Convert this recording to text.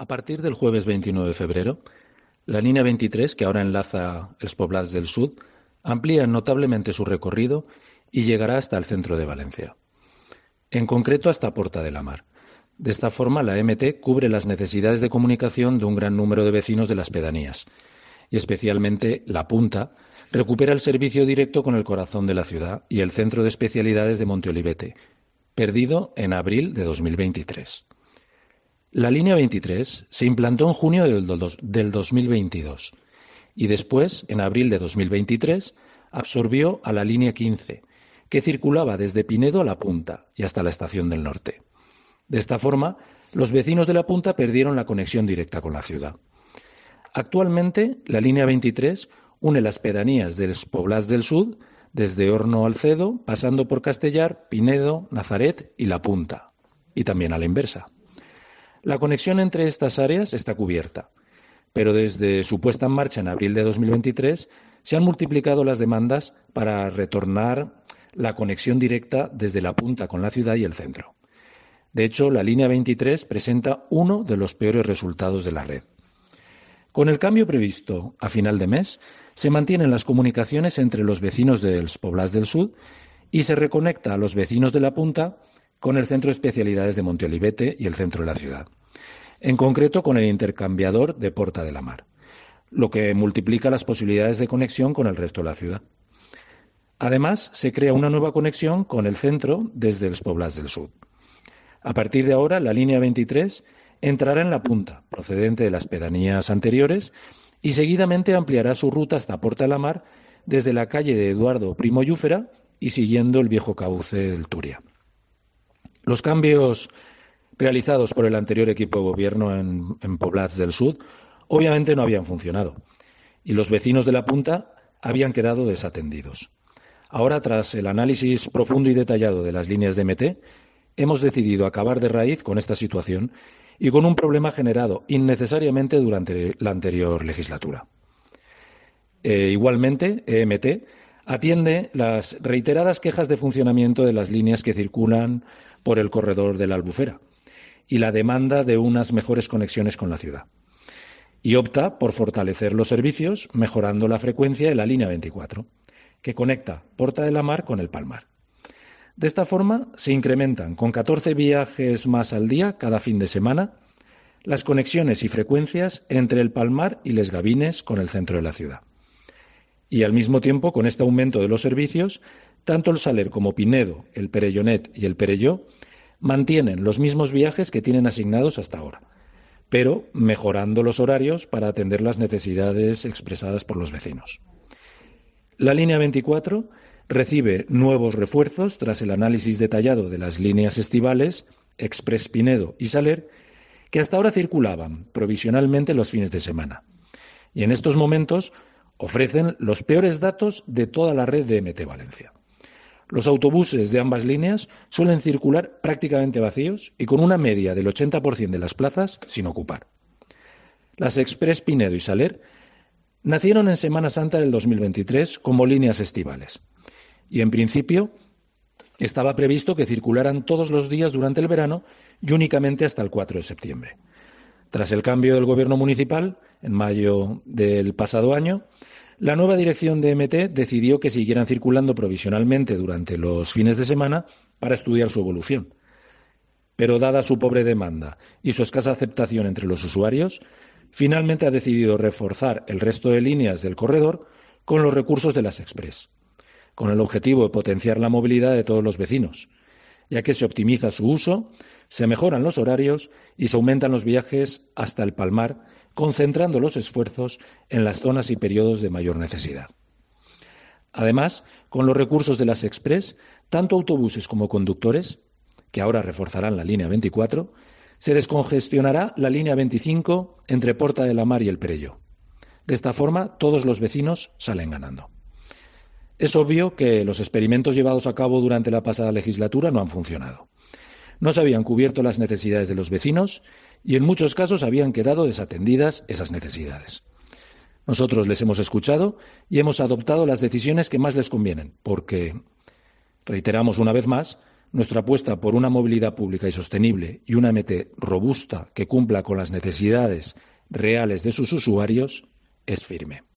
A partir del jueves 29 de febrero, la línea 23, que ahora enlaza els Poblats del Sud, amplía notablemente su recorrido y llegará hasta el centro de Valencia. En concreto, hasta Porta de la Mar. De esta forma, la MT cubre las necesidades de comunicación de un gran número de vecinos de las pedanías, y especialmente La Punta recupera el servicio directo con el corazón de la ciudad y el centro de especialidades de Monteolivete, perdido en abril de 2023. La línea 23 se implantó en junio del 2022 y después, en abril de 2023, absorbió a la línea 15, que circulaba desde Pinedo a La Punta y hasta la Estación del Norte. De esta forma, los vecinos de La Punta perdieron la conexión directa con la ciudad. Actualmente, la línea 23 une las pedanías de los Poblats del Sud, desde Horno al Cedo, pasando por Castellar, Pinedo, Nazaret y La Punta, y también a la inversa. La conexión entre estas áreas está cubierta, pero desde su puesta en marcha en abril de 2023 se han multiplicado las demandas para retornar la conexión directa desde La Punta con la ciudad y el centro. De hecho, la línea 23 presenta uno de los peores resultados de la red. Con el cambio previsto a final de mes, se mantienen las comunicaciones entre los vecinos de los Poblats del Sud y se reconecta a los vecinos de La Punta con el centro de especialidades de Monteolivete y el centro de la ciudad, en concreto con el intercambiador de Porta de la Mar, lo que multiplica las posibilidades de conexión con el resto de la ciudad. Además, se crea una nueva conexión con el centro desde los Poblats del Sud. A partir de ahora, la línea 23 entrará en La Punta, procedente de las pedanías anteriores, y seguidamente ampliará su ruta hasta Porta de la Mar desde la calle de Eduardo Primo Llúfera y siguiendo el viejo cauce del Turia. Los cambios realizados por el anterior equipo de gobierno en Poblats del Sud obviamente no habían funcionado y los vecinos de La Punta habían quedado desatendidos. Ahora, tras el análisis profundo y detallado de las líneas de MT, hemos decidido acabar de raíz con esta situación y con un problema generado innecesariamente durante la anterior legislatura. Igualmente, EMT atiende las reiteradas quejas de funcionamiento de las líneas que circulan por el corredor de la Albufera y la demanda de unas mejores conexiones con la ciudad. Y opta por fortalecer los servicios, mejorando la frecuencia de la línea 24, que conecta Porta de la Mar con el Palmar. De esta forma, se incrementan con 14 viajes más al día cada fin de semana las conexiones y frecuencias entre el Palmar y Les Gavines con el centro de la ciudad. Y al mismo tiempo, con este aumento de los servicios, tanto el Saler como Pinedo, el Perellonet y el Perelló mantienen los mismos viajes que tienen asignados hasta ahora, pero mejorando los horarios para atender las necesidades expresadas por los vecinos. La línea 24 recibe nuevos refuerzos tras el análisis detallado de las líneas estivales Express Pinedo y Saler, que hasta ahora circulaban provisionalmente los fines de semana. Y en estos momentos ofrecen los peores datos de toda la red de MT Valencia. Los autobuses de ambas líneas suelen circular prácticamente vacíos y con una media del 80% de las plazas sin ocupar. Las Express Pinedo y Saler nacieron en Semana Santa del 2023 como líneas estivales y, en principio, estaba previsto que circularan todos los días durante el verano y únicamente hasta el 4 de septiembre. Tras el cambio del gobierno municipal, en mayo del pasado año, la nueva dirección de MT decidió que siguieran circulando provisionalmente durante los fines de semana para estudiar su evolución. Pero, dada su pobre demanda y su escasa aceptación entre los usuarios, finalmente ha decidido reforzar el resto de líneas del corredor con los recursos de las Express, con el objetivo de potenciar la movilidad de todos los vecinos, ya que se optimiza su uso, se mejoran los horarios y se aumentan los viajes hasta el Palmar, concentrando los esfuerzos en las zonas y periodos de mayor necesidad. Además, con los recursos de las Express, tanto autobuses como conductores, que ahora reforzarán la línea 24, se descongestionará la línea 25 entre Porta de la Mar y el Perelló. De esta forma, todos los vecinos salen ganando. Es obvio que los experimentos llevados a cabo durante la pasada legislatura no han funcionado. No se habían cubierto las necesidades de los vecinos y en muchos casos habían quedado desatendidas esas necesidades. Nosotros les hemos escuchado y hemos adoptado las decisiones que más les convienen, porque, reiteramos una vez más, nuestra apuesta por una movilidad pública y sostenible y una MT robusta que cumpla con las necesidades reales de sus usuarios es firme.